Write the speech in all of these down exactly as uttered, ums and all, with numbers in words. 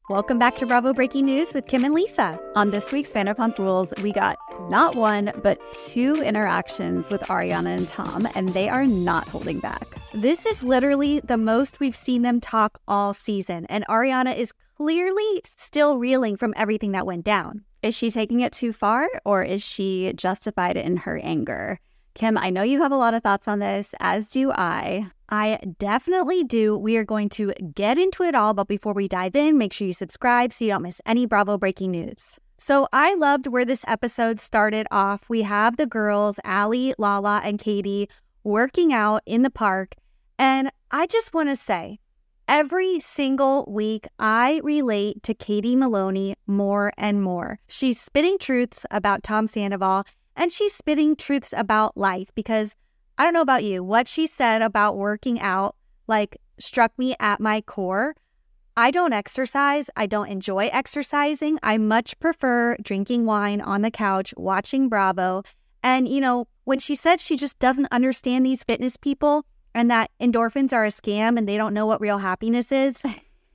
Welcome back to Bravo Breaking News with Kim and Lisa. On this week's Vanderpump Rules, we got not one, but two interactions with Ariana and Tom, and they are not holding back. This is literally the most we've seen them talk all season, and Ariana is clearly still reeling from everything that went down. Is she taking it too far, or is she justified in her anger? Kim, I know you have a lot of thoughts on this, as do I. I definitely do. We are going to get into it all, but before we dive in, make sure you subscribe so you don't miss any Bravo breaking news. So I loved where this episode started off. We have the girls, Allie, Lala, and Katie, working out in the park. And I just want to say, every single week, I relate to Katie Maloney more and more. She's spitting truths about Tom Sandoval, and she's spitting truths about life because I don't know about you, what she said about working out, like, struck me at my core. I don't exercise. I don't enjoy exercising. I much prefer drinking wine on the couch, watching Bravo. And, you know, when she said she just doesn't understand these fitness people and that endorphins are a scam and they don't know what real happiness is,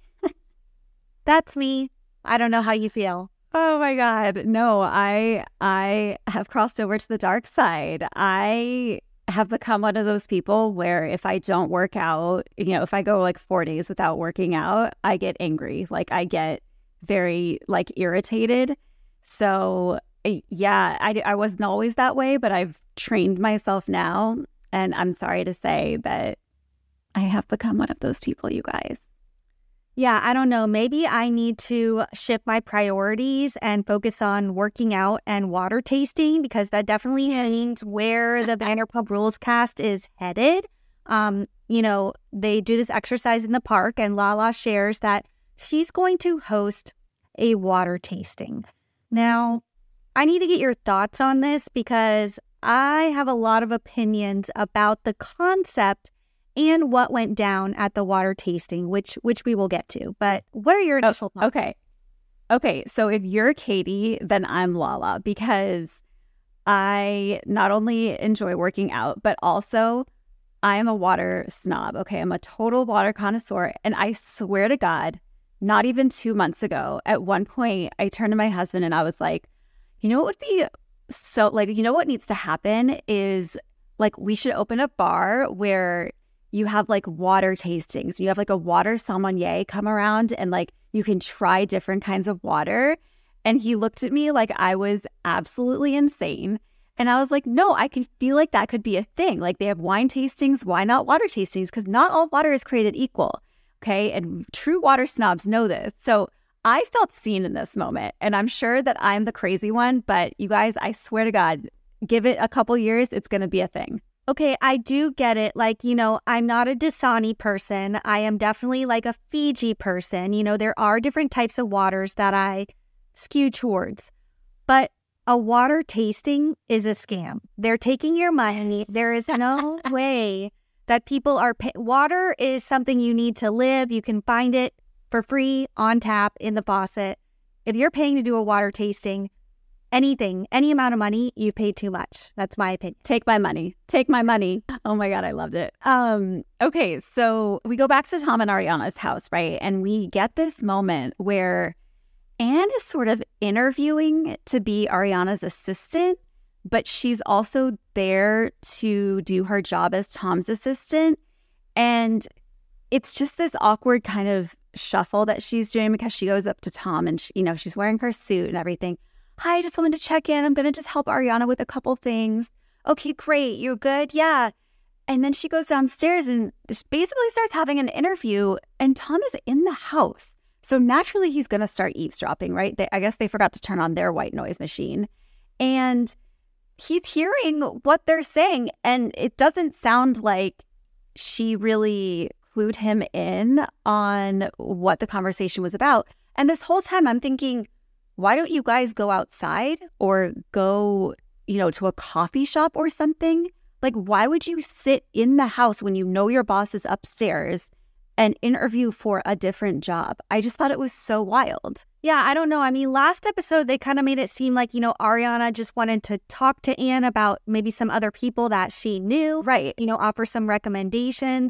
that's me. I don't know how you feel. Oh my God. No, I I have crossed over to the dark side. I have become one of those people where if I don't work out, you know, if I go like four days without working out, I get angry. Like I get very like irritated. So yeah, I, I wasn't always that way, but I've trained myself now. And I'm sorry to say that I have become one of those people, you guys. Yeah, I don't know. Maybe I need to shift my priorities and focus on working out and water tasting because that definitely means where the Vanderpump Rules cast is headed. Um, you know, they do this exercise in the park and Lala shares that she's going to host a water tasting. Now, I need to get your thoughts on this because I have a lot of opinions about the concept and what went down at the water tasting, which which we will get to. But what are your initial thoughts? Okay. Okay, so if you're Katie, then I'm Lala because I not only enjoy working out, but also I am a water snob. Okay, I'm a total water connoisseur. And I swear to God, not even two months ago, at one point, I turned to my husband and I was like, you know what would be so, like, you know what needs to happen is, like, we should open a bar where you have like water tastings. You have like a water sommelier come around and like you can try different kinds of water. And he looked at me like I was absolutely insane. And I was like, no, I can feel like that could be a thing. Like they have wine tastings. Why not water tastings? Because not all water is created equal. Okay. And true water snobs know this. So I felt seen in this moment. And I'm sure that I'm the crazy one. But you guys, I swear to God, give it a couple years. It's going to be a thing. Okay, I do get it. Like, you know, I'm not a Dasani person. I am definitely like a Fiji person. You know, there are different types of waters that I skew towards. But a water tasting is a scam. They're taking your money. There is no way that people are pay- water is something you need to live. You can find it for free on tap in the faucet. If you're paying to do a water tasting, anything, any amount of money, you paid too much. That's my opinion. Take my money. Take my money. Oh my God, I loved it. Um, okay, so we go back to Tom and Ariana's house, right? And we get this moment where Anne is sort of interviewing to be Ariana's assistant, but she's also there to do her job as Tom's assistant. And it's just this awkward kind of shuffle that she's doing because she goes up to Tom and, she, you know, she's wearing her suit and everything. Hi, I just wanted to check in. I'm going to just help Ariana with a couple things. Okay, great. You're good? Yeah. And then she goes downstairs and basically starts having an interview and Tom is in the house. So naturally he's going to start eavesdropping, right? They, I guess they forgot to turn on their white noise machine. And he's hearing what they're saying. And it doesn't sound like she really clued him in on what the conversation was about. And this whole time I'm thinking, why don't you guys go outside or go, you know, to a coffee shop or something? Like, why would you sit in the house when you know your boss is upstairs and interview for a different job? I just thought it was so wild. Yeah, I don't know. I mean, last episode, they kind of made it seem like, you know, Ariana just wanted to talk to Anne about maybe some other people that she knew. Right. You know, offer some recommendations.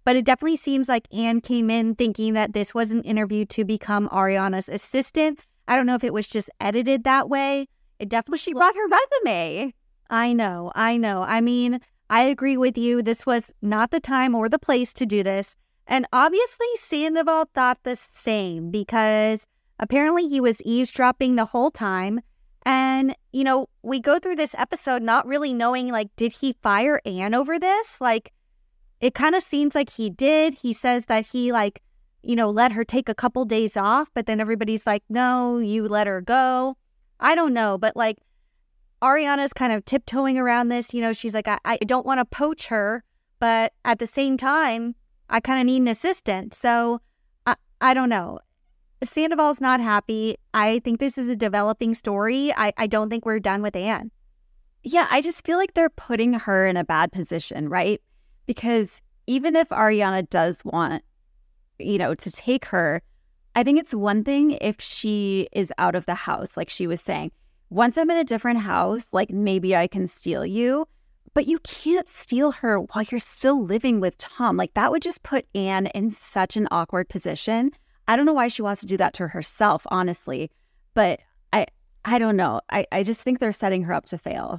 But it definitely seems like Anne came in thinking that this was an interview to become Ariana's assistant. I don't know if it was just edited that way. It definitely she brought her resume. I know, I know. I mean, I agree with you. This was not the time or the place to do this. And obviously Sandoval thought the same because apparently he was eavesdropping the whole time. And, you know, we go through this episode not really knowing, like, did he fire Anne over this? Like, it kind of seems like he did. He says that he, like, you know, let her take a couple days off, but then everybody's like, no, you let her go. I don't know, but, like, Ariana's kind of tiptoeing around this. You know, she's like, I, I don't want to poach her, but at the same time, I kind of need an assistant. So, I, I don't know. Sandoval's not happy. I think this is a developing story. I, I don't think we're done with Anne. Yeah, I just feel like they're putting her in a bad position, right? Because even if Ariana does want, you know, to take her, I think it's one thing if she is out of the house, like she was saying. Once I'm in a different house, like maybe I can steal you, but you can't steal her while you're still living with Tom. Like that would just put Anne in such an awkward position. I don't know why she wants to do that to herself, honestly, but I I don't know. I, I just think they're setting her up to fail.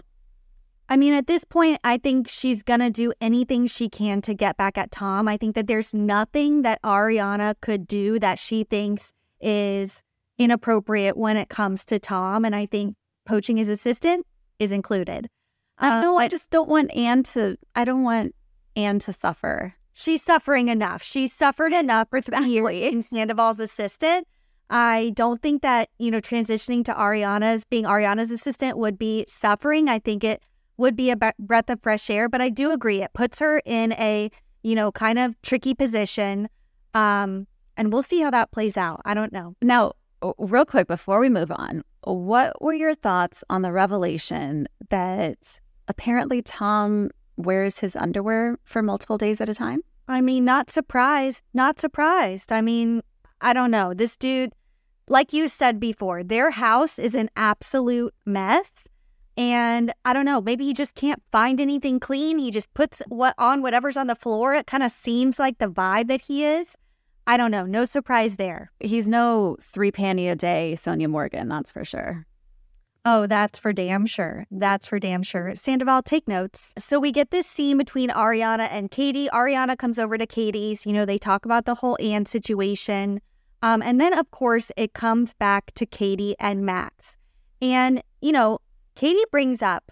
I mean, at this point, I think she's going to do anything she can to get back at Tom. I think that there's nothing that Ariana could do that she thinks is inappropriate when it comes to Tom. And I think poaching his assistant is included. I know. Uh, I just don't want Anne to, I don't want Anne to suffer. She's suffering enough. She's suffered enough for three years being Sandoval's assistant. I don't think that, you know, transitioning to Ariana's, being Ariana's assistant would be suffering. I think it would be a breath of fresh air, but I do agree. It puts her in a, you know, kind of tricky position. Um, and we'll see how that plays out. I don't know. Now, real quick, before we move on, what were your thoughts on the revelation that apparently Tom wears his underwear for multiple days at a time? I mean, not surprised, not surprised. I mean, I don't know. This dude, like you said before, their house is an absolute mess. And I don't know, maybe he just can't find anything clean. He just puts what on whatever's on the floor. It kind of seems like the vibe that he is. I don't know. No surprise there. He's no three panty a day Sonia Morgan, that's for sure. Oh, that's for damn sure. That's for damn sure. Sandoval, take notes. So we get this scene between Ariana and Katie. Ariana comes over to Katie's. You know, they talk about the whole Anne situation. Um, and then, of course, it comes back to Katie and Max. And, you know, Katie brings up,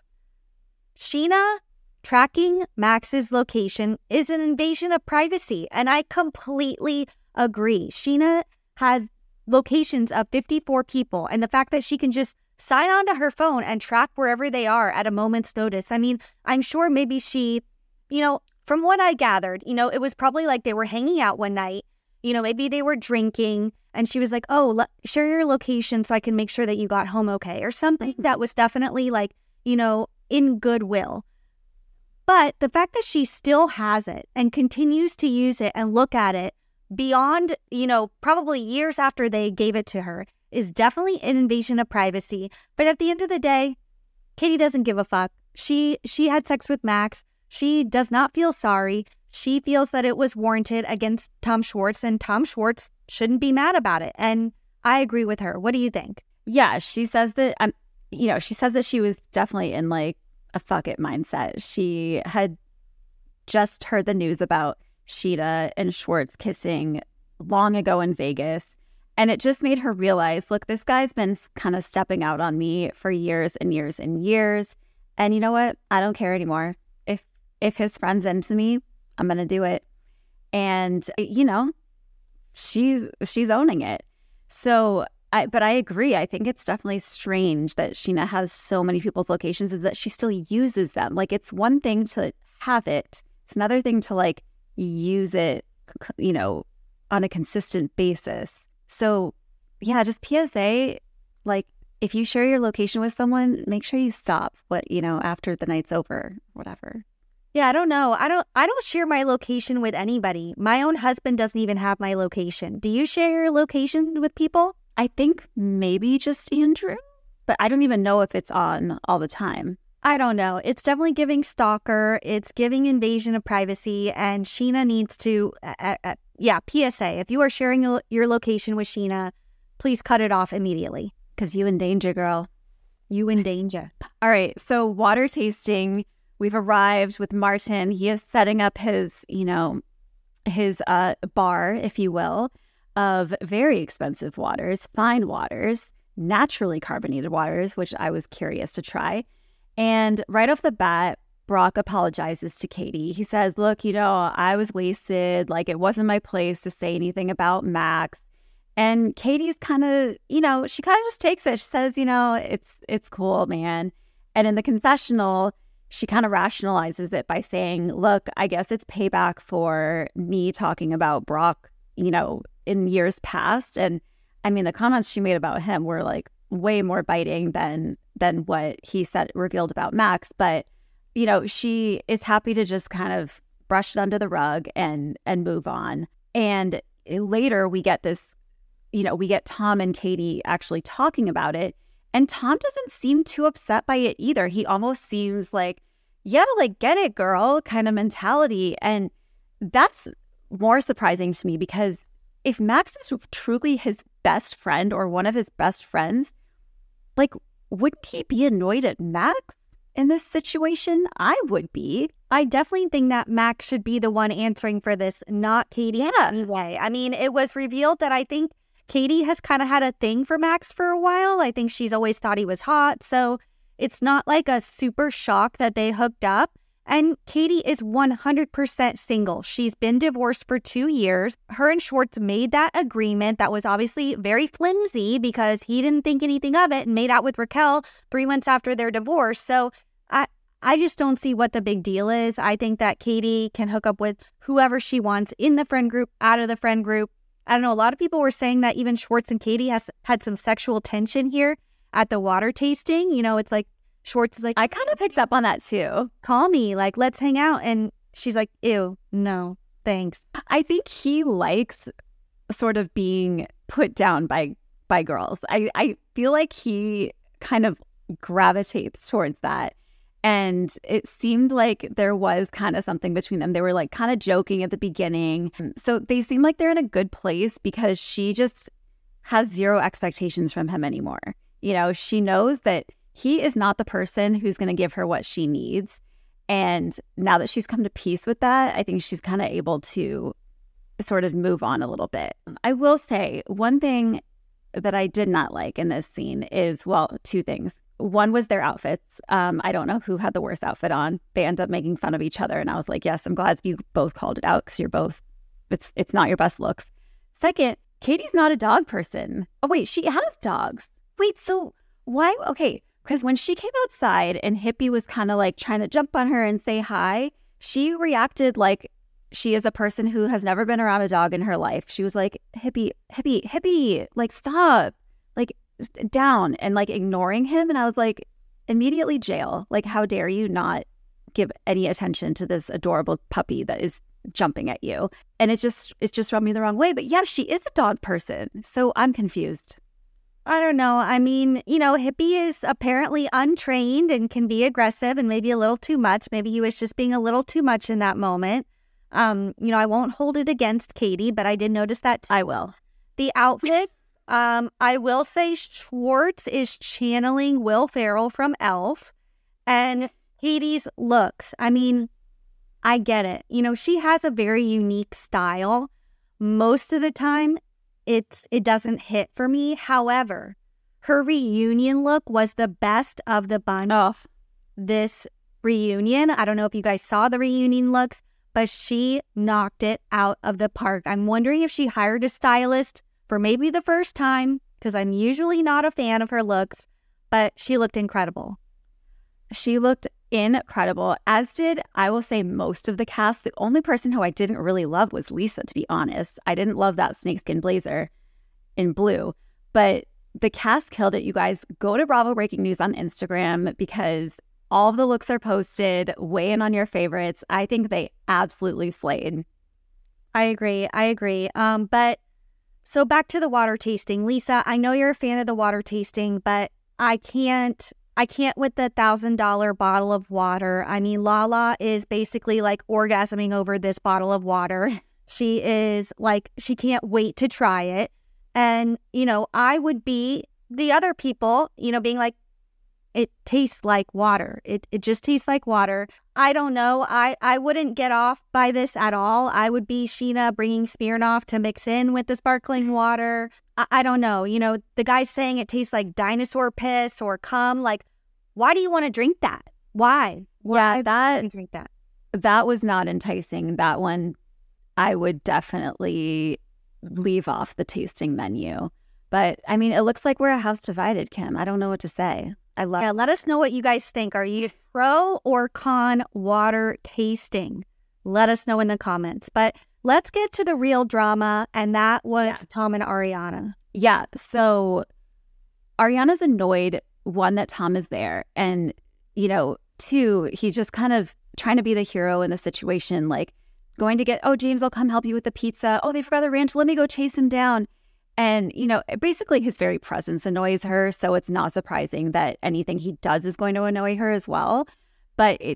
Scheana tracking Max's location is an invasion of privacy. And I completely agree. Scheana has locations of fifty-four people. And the fact that she can just sign onto her phone and track wherever they are at a moment's notice. I mean, I'm sure maybe she, you know, from what I gathered, you know, it was probably like they were hanging out one night. You know, maybe they were drinking and she was like, oh, let, share your location so I can make sure that you got home okay, or something that was definitely like, you know, in goodwill. But the fact that she still has it and continues to use it and look at it beyond, you know, probably years after they gave it to her is definitely an invasion of privacy. But at the end of the day, Katie doesn't give a fuck. She she had sex with Max. She does not feel sorry. She feels that it was warranted against Tom Schwartz, and Tom Schwartz shouldn't be mad about it. And I agree with her. What do you think? Yeah, she says that, um, you know, she says that she was definitely in like a fuck it mindset. She had just heard the news about Scheana and Schwartz kissing long ago in Vegas. And it just made her realize, look, this guy's been kind of stepping out on me for years and years and years. And you know what? I don't care anymore. If if his friend's into me, I'm going to do it. And, you know, she's, she's owning it. So, I, but I agree. I think it's definitely strange that Scheana has so many people's locations is that she still uses them. Like, it's one thing to have it. It's another thing to, like, use it, you know, on a consistent basis. So, yeah, just P S A, like, if you share your location with someone, make sure you stop, what, you know, after the night's over, whatever. Yeah, I don't know. I don't I don't share my location with anybody. My own husband doesn't even have my location. Do you share your location with people? I think maybe just Andrew, but I don't even know if it's on all the time. I don't know. It's definitely giving stalker. It's giving invasion of privacy. And Scheana needs to, uh, uh, yeah, P S A. If you are sharing your, your location with Scheana, please cut it off immediately. Because you in danger, girl. You in danger. All right. So water tasting. We've arrived with Martin. He is setting up his, you know, his uh, bar, if you will, of very expensive waters, fine waters, naturally carbonated waters, which I was curious to try. And right off the bat, Brock apologizes to Katie. He says, look, you know, I was wasted. Like, it wasn't my place to say anything about Max. And Katie's kind of, you know, she kind of just takes it. She says, you know, it's it's cool, man. And in the confessional, she kind of rationalizes it by saying, look, I guess it's payback for me talking about Brock, you know, in years past. And I mean, the comments she made about him were like way more biting than than what he said revealed about Max. But, you know, she is happy to just kind of brush it under the rug and and move on. And later we get this, you know, we get Tom and Katie actually talking about it. And Tom doesn't seem too upset by it either. He almost seems like, yeah, like, get it, girl, kind of mentality. And that's more surprising to me because if Max is truly his best friend or one of his best friends, like, wouldn't he be annoyed at Max in this situation? I would be. I definitely think that Max should be the one answering for this, not Katie. Yeah. Anyway, I mean, it was revealed that I think Katie has kind of had a thing for Max for a while. I think she's always thought he was hot. So it's not like a super shock that they hooked up. And Katie is one hundred percent single. She's been divorced for two years. Her and Schwartz made that agreement that was obviously very flimsy because he didn't think anything of it and made out with Raquel three months after their divorce. So I, I just don't see what the big deal is. I think that Katie can hook up with whoever she wants in the friend group, out of the friend group. I don't know. A lot of people were saying that even Schwartz and Katie has had some sexual tension here at the water tasting. You know, it's like Schwartz is like, I kind of picked up on that too. Call me, like, let's hang out. And she's like, ew, no, thanks. I think he likes sort of being put down by by girls. I, I feel like he kind of gravitates towards that. And it seemed like there was kind of something between them. They were like kind of joking at the beginning. So they seem like they're in a good place because she just has zero expectations from him anymore. You know, she knows that he is not the person who's going to give her what she needs. And now that she's come to peace with that, I think she's kind of able to sort of move on a little bit. I will say one thing that I did not like in this scene is, well, two things. One was their outfits. Um, I don't know who had the worst outfit on. They end up making fun of each other. And I was like, yes, I'm glad you both called it out because you're both, it's it's not your best looks. Second, Katie's not a dog person. Oh, wait, she has dogs. Wait, so why? Okay, because when she came outside and Hippie was kind of like trying to jump on her and say hi, she reacted like she is a person who has never been around a dog in her life. She was like, Hippie, Hippie, Hippie, like, stop. Like, down and like ignoring him. And I was like, immediately jail. Like, how dare you not give any attention to this adorable puppy that is jumping at you? And it just it's just rubbed me the wrong way. But yeah, she is a dog person, so I'm confused. I don't know. I mean, you know, Hippie is apparently untrained and can be aggressive and maybe a little too much. Maybe he was just being a little too much in that moment. Um, you know, I won't hold it against Katie, but I did notice that too. I will. The outfit. Um, I will say Schwartz is channeling Will Ferrell from Elf, and Katie's looks. I mean, I get it. You know, she has a very unique style. Most of the time, it's it doesn't hit for me. However, her reunion look was the best of the bunch. Oh. This reunion, I don't know if you guys saw the reunion looks, but she knocked it out of the park. I'm wondering if she hired a stylist for maybe the first time, because I'm usually not a fan of her looks, but she looked incredible. She looked incredible, as did, I will say, most of the cast. The only person who I didn't really love was Lisa, to be honest. I didn't love that snakeskin blazer in blue, but the cast killed it, you guys. Go to Bravo Breaking News on Instagram because all of the looks are posted. Weigh in on your favorites. I think they absolutely slayed. I agree. I agree. Um, but So back to the water tasting. Lisa, I know you're a fan of the water tasting, but I can't, I can't with the thousand dollar bottle of water. I mean, Lala is basically like orgasming over this bottle of water. She is like, she can't wait to try it. And, you know, I would be the other people, you know, being like, it tastes like water. It it just tastes like water. I don't know. I, I wouldn't get off by this at all. I would be Sheena bringing Smirnoff to mix in with the sparkling water. I, I don't know. You know, the guy's saying it tastes like dinosaur piss or cum. Like, why do you want to drink that? Why? Yeah, Why that do you drink that? that was not enticing. That one, I would definitely leave off the tasting menu. But I mean, it looks like we're a house divided, Kim. I don't know what to say. I love Yeah, let us know what you guys think. Are you pro or con water tasting? Let us know in the comments. But let's get to the real drama, and that was Yeah. Tom and Ariana. Yeah. So Ariana's annoyed, one, that Tom is there. And, you know, two, he's just kind of trying to be the hero in the situation, like going to get, oh, James, I'll come help you with the pizza. Oh, they forgot the ranch. Let me go chase him down. And, you know, basically his very presence annoys her. So it's not surprising that anything he does is going to annoy her as well. But it,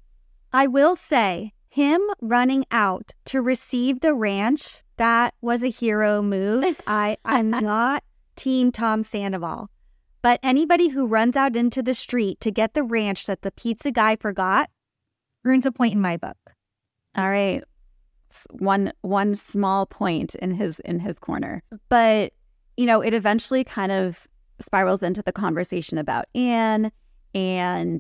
I will say, him running out to receive the ranch, that was a hero move. I, I'm not team Tom Sandoval. But anybody who runs out into the street to get the ranch that the pizza guy forgot earns a point in my book. all right, s- one one small point in his in his corner. But, you know, it eventually kind of spirals into the conversation about Anne, and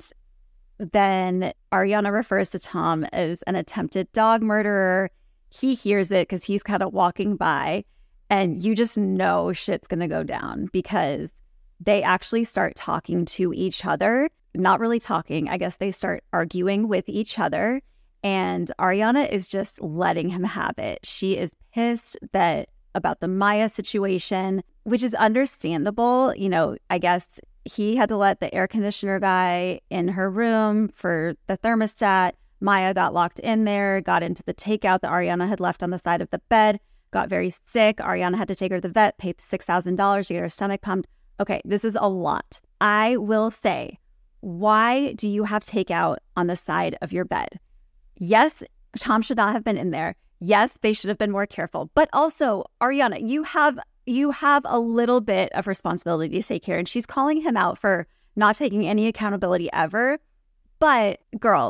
then Ariana refers to Tom as an attempted dog murderer. He hears it because he's kind of walking by, and you just know shit's gonna go down because they actually start talking to each other. Not really talking. I guess they start arguing with each other. And Ariana is just letting him have it. She is pissed that about the Maya situation, which is understandable. You know, I guess he had to let the air conditioner guy in her room for the thermostat. Maya got locked in there, got into the takeout that Ariana had left on the side of the bed, got very sick. Ariana had to take her to the vet, paid six thousand dollars to get her stomach pumped. Okay, this is a lot. I will say, why do you have takeout on the side of your bed? Yes, Tom should not have been in there. Yes, they should have been more careful. But also, Ariana, you have you have a little bit of responsibility to take care. And she's calling him out for not taking any accountability ever. But girl,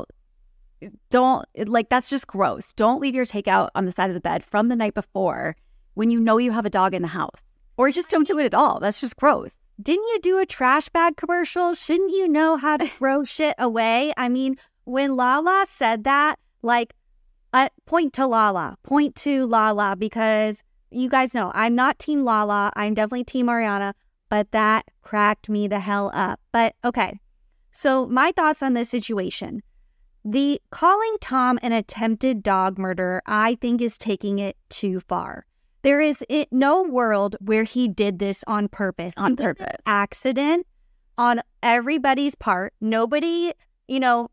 don't, like, that's just gross. Don't leave your takeout on the side of the bed from the night before when you know you have a dog in the house. Or just don't do it at all. That's just gross. Didn't you do a trash bag commercial? Shouldn't you know how to throw shit away? I mean, when Lala said that, like, uh, point to Lala. Point to Lala, because you guys know I'm not Team Lala. I'm definitely Team Ariana, but that cracked me the hell up. But okay, so my thoughts on this situation. The calling Tom an attempted dog murderer, I think, is taking it too far. There is it, no world where he did this on purpose. On purpose. Accident on everybody's part. Nobody, you know,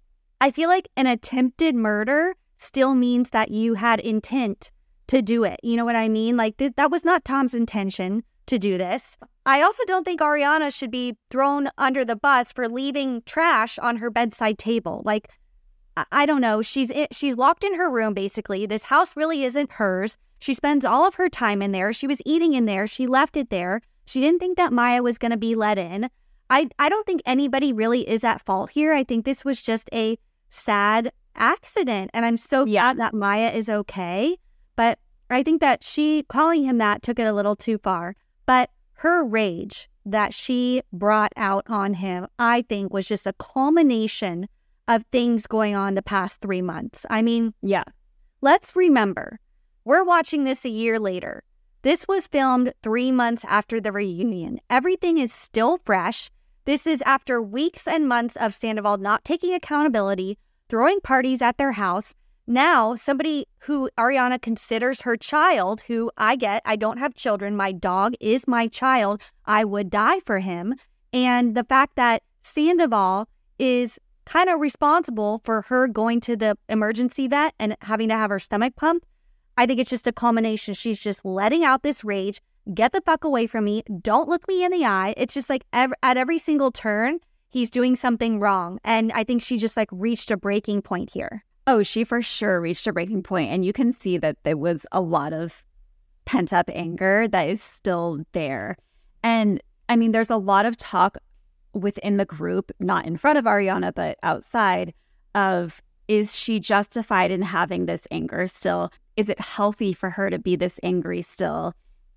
I feel like an attempted murder still means that you had intent to do it. You know what I mean? Like, th- that was not Tom's intention to do this. I also don't think Ariana should be thrown under the bus for leaving trash on her bedside table. Like, I, I don't know. She's in, she's locked in her room, basically. This house really isn't hers. She spends all of her time in there. She was eating in there. She left it there. She didn't think that Maya was going to be let in. I, I don't think anybody really is at fault here. I think this was just a sad accident. And I'm so Yeah. glad that Maya is okay. But I think that she calling him that took it a little too far. But her rage that she brought out on him, I think, was just a culmination of things going on the past three months. I mean, Yeah. let's remember, we're watching this a year later. This was filmed three months after the reunion. Everything is still fresh. This is after weeks and months of Sandoval not taking accountability, throwing parties at their house. Now, somebody who Ariana considers her child, who I get, I don't have children, my dog is my child, I would die for him. And the fact that Sandoval is kind of responsible for her going to the emergency vet and having to have her stomach pumped, I think it's just a culmination. She's just letting out this rage. Get the fuck away from me. Don't look me in the eye. It's just like ev- at every single turn, he's doing something wrong. And I think she just like reached a breaking point here. Oh, she for sure reached a breaking point. And you can see that there was a lot of pent up anger that is still there. And I mean, there's a lot of talk within the group, not in front of Ariana, but outside of, is she justified in having this anger still? Is it healthy for her to be this angry still?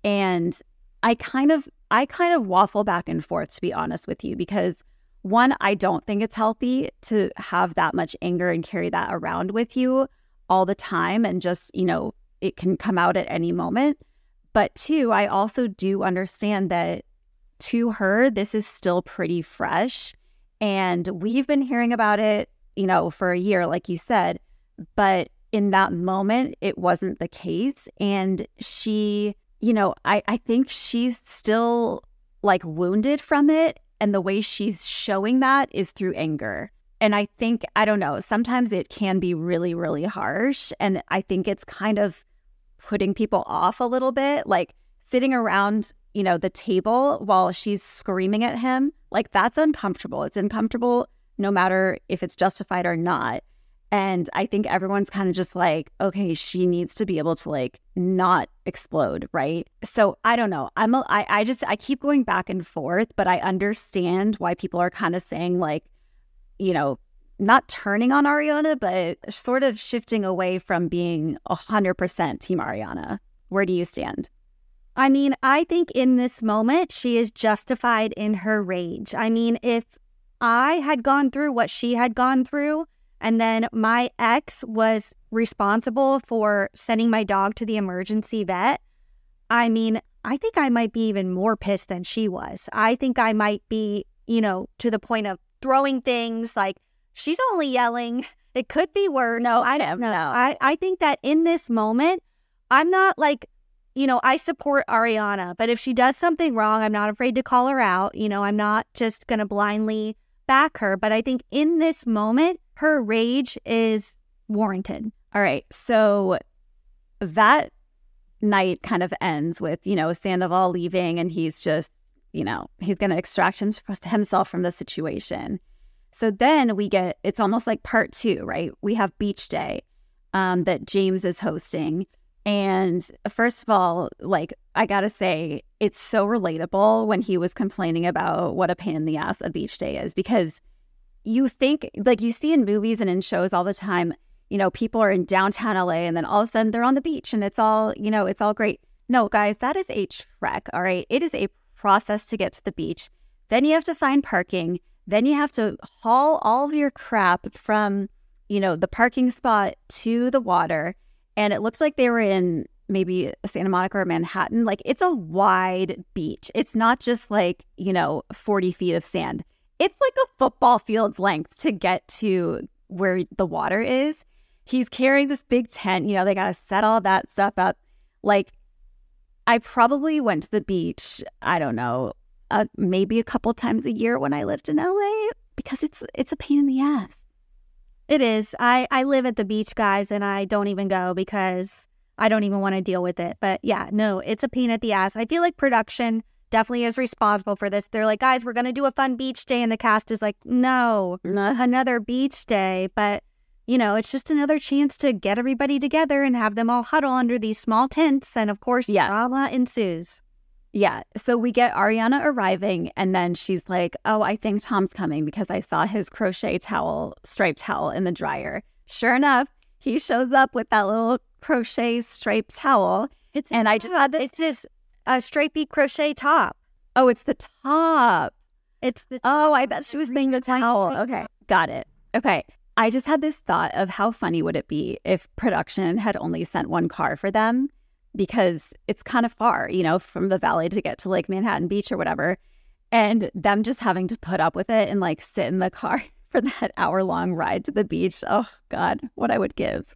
And I kind of, I kind of waffle back and forth, to be honest with you, because one, I don't think it's healthy to have that much anger and carry that around with you all the time. And just, you know, it can come out at any moment. But two, I also do understand that to her, this is still pretty fresh. And we've been hearing about it, you know, for a year, like you said. But in that moment, it wasn't the case. And she, you know, I, I think she's still like wounded from it. And the way she's showing that is through anger. And I think, I don't know, sometimes it can be really, really harsh. And I think it's kind of putting people off a little bit, like sitting around, you know, the table while she's screaming at him. Like, that's uncomfortable. It's uncomfortable no matter if it's justified or not. And I think everyone's kind of just like, okay, she needs to be able to like not explode, right? So I don't know. I'm a, I, I just, I keep going back and forth, but I understand why people are kind of saying like, you know, not turning on Ariana, but sort of shifting away from being one hundred percent Team Ariana. Where do you stand? I mean, I think in this moment, she is justified in her rage. I mean, if I had gone through what she had gone through, and then my ex was responsible for sending my dog to the emergency vet, I mean, I think I might be even more pissed than she was. I think I might be, you know, to the point of throwing things like, she's only yelling. It could be worse. No, I don't know. No. I, I think that in this moment, I'm not like, you know, I support Ariana, but if she does something wrong, I'm not afraid to call her out. You know, I'm not just going to blindly back her. But I think in this moment, her rage is warranted. All right. So that night kind of ends with, you know, Sandoval leaving, and he's just, you know, he's going to extract himself from the situation. So then we get, it's almost like part two, right? We have beach day um, that James is hosting. And first of all, like, I got to say, it's so relatable when he was complaining about what a pain in the ass a beach day is, because you think, like, you see in movies and in shows all the time, you know, people are in downtown L A and then all of a sudden they're on the beach and it's all, you know, it's all great. No, guys, that is a trek, all right? It is a process to get to the beach. Then you have to find parking. Then you have to haul all of your crap from, you know, the parking spot to the water. And it looks like they were in maybe Santa Monica or Manhattan. Like, it's a wide beach. It's not just like, you know, forty feet of sand. It's like a football field's length to get to where the water is. He's carrying this big tent. You know, they got to set all that stuff up. Like, I probably went to the beach, I don't know, uh, maybe a couple times a year when I lived in L A, because it's it's a pain in the ass. It is. I, I live at the beach, guys, and I don't even go because I don't even want to deal with it. But yeah, no, it's a pain at the ass. I feel like production definitely is responsible for this. They're like, guys, we're going to do a fun beach day. And the cast is like, no, another beach day. But, you know, it's just another chance to get everybody together and have them all huddle under these small tents. And of course, yeah. drama ensues. Yeah. So we get Ariana arriving, and then she's like, oh, I think Tom's coming because I saw his crochet towel, striped towel in the dryer. Sure enough, he shows up with that little crochet striped towel. It's and I just had this. It's his uh, stripy crochet top. Oh, it's the top. It's the Oh, I thought she was saying the towel. Okay. Got it. Okay. I just had this thought of how funny would it be if production had only sent one car for them, because it's kind of far, you know, from the valley to get to like Manhattan Beach or whatever, and them just having to put up with it and like sit in the car for that hour long ride to the beach. Oh God, what I would give.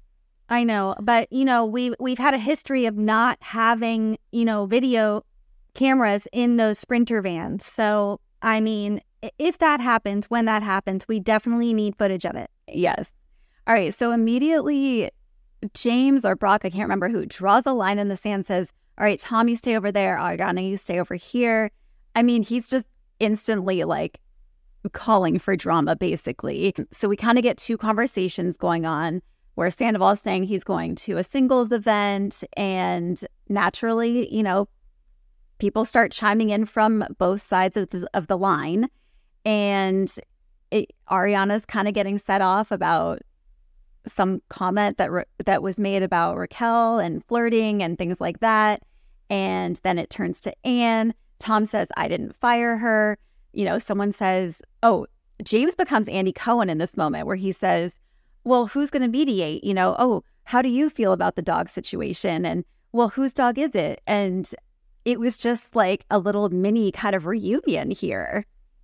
I know, but you know, we we've had a history of not having, you know, video cameras in those Sprinter vans. So, I mean, if that happens, when that happens, we definitely need footage of it. Yes. All right. So immediately, James or Brock, I can't remember who, draws a line in the sand, says, all right, Tom, you stay over there. Ariana, you stay over here. I mean, he's just instantly like calling for drama, basically. So we kind of get two conversations going on where Sandoval is saying he's going to a singles event, and naturally, you know, people start chiming in from both sides of the, of the line. And it, Ariana's kind of getting set off about some comment that Ra- that was made about Raquel and flirting and things like that. And then it turns to Anne. Tom says, I didn't fire her. You know, someone says, oh, James becomes Andy Cohen in this moment where he says, well, who's going to mediate? You know, oh, how do you feel about the dog situation? And, well, whose dog is it? And it was just like a little mini kind of reunion here.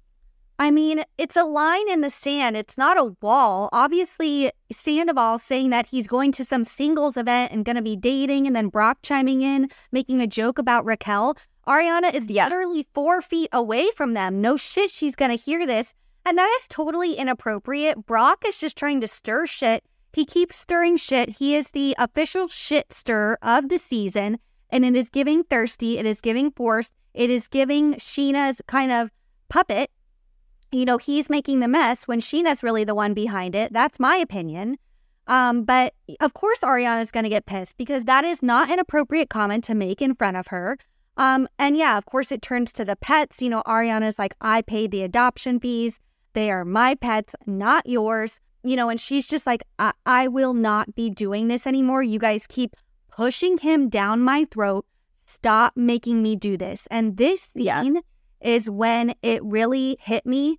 I mean, it's a line in the sand. It's not a wall. Obviously, Sandoval saying that he's going to some singles event and going to be dating, and then Brock chiming in, making a joke about Raquel. Ariana is yeah. literally four feet away from them. No shit, she's going to hear this. And that is totally inappropriate. Brock is just trying to stir shit. He keeps stirring shit. He is the official shit stirrer of the season. And it is giving thirsty. It is giving forced. It is giving Scheana's kind of puppet. You know, he's making the mess when Scheana's really the one behind it. That's my opinion. Um, but of course, Ariana's going to get pissed because that is not an appropriate comment to make in front of her. Um, and yeah, of course, it turns to the pets. You know, Ariana's like, I paid the adoption fees. They are my pets, not yours. You know, and she's just like, I, I will not be doing this anymore. You guys keep pushing him down my throat. Stop making me do this. And this scene yeah. is when it really hit me.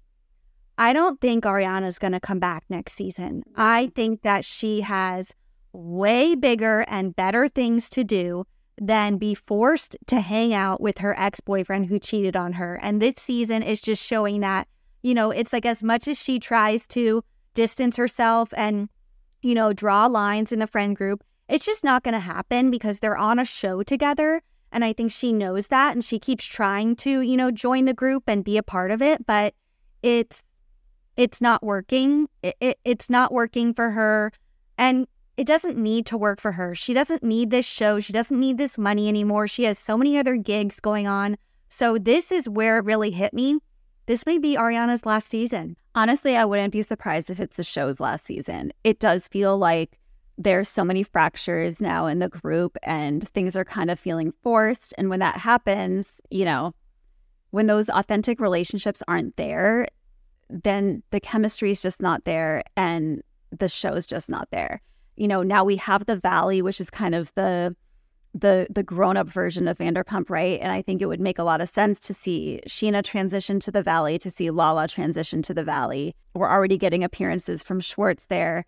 I don't think Ariana's going to come back next season. I think that she has way bigger and better things to do than be forced to hang out with her ex-boyfriend who cheated on her. And this season is just showing that, you know, it's like as much as she tries to distance herself and, you know, draw lines in the friend group, it's just not going to happen because they're on a show together. And I think she knows that, and she keeps trying to, you know, join the group and be a part of it, but it's It's not working. It, it, it's not working for her. And it doesn't need to work for her. She doesn't need this show. She doesn't need this money anymore. She has so many other gigs going on. So this is where it really hit me. This may be Ariana's last season. Honestly, I wouldn't be surprised if it's the show's last season. It does feel like there's so many fractures now in the group and things are kind of feeling forced. And when that happens, you know, when those authentic relationships aren't there, then the chemistry is just not there and the show's just not there. You know, now we have the Valley, which is kind of the the the grown-up version of Vanderpump, right? And I think it would make a lot of sense to see Scheana transition to the Valley, to see Lala transition to the Valley. We're already getting appearances from Schwartz there.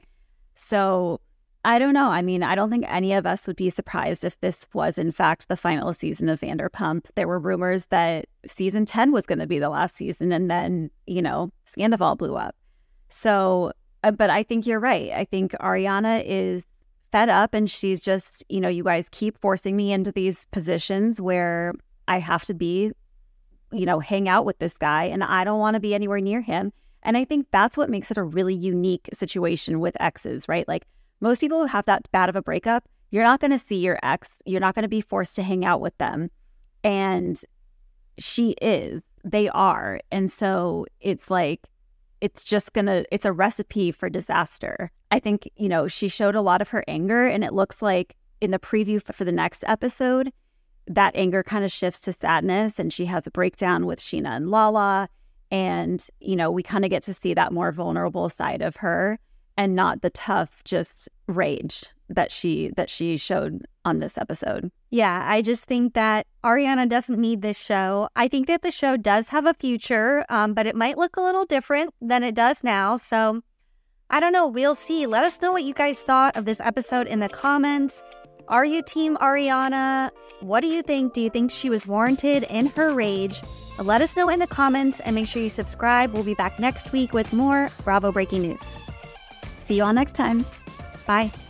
So I don't know. I mean, I don't think any of us would be surprised if this was, in fact, the final season of Vanderpump. There were rumors that season ten was going to be the last season, and then, you know, Sandoval blew up. So, uh, but I think you're right. I think Ariana is fed up, and she's just, you know, you guys keep forcing me into these positions where I have to be, you know, hang out with this guy, and I don't want to be anywhere near him. And I think that's what makes it a really unique situation with exes, right? Like, most people who have that bad of a breakup, you're not going to see your ex. You're not going to be forced to hang out with them. And she is. They are. And so it's like, it's just going to, it's a recipe for disaster. I think, you know, she showed a lot of her anger, and it looks like in the preview for the next episode, that anger kind of shifts to sadness, and she has a breakdown with Scheana and Lala. And, you know, we kind of get to see that more vulnerable side of her, and not the tough just rage that she that she showed on this episode. Yeah, I just think that Ariana doesn't need this show. I think that the show does have a future, um, but it might look a little different than it does now. So I don't know. We'll see. Let us know what you guys thought of this episode in the comments. Are you team Ariana? What do you think? Do you think she was warranted in her rage? Let us know in the comments, and make sure you subscribe. We'll be back next week with more Bravo Breaking News. See you all next time. Bye.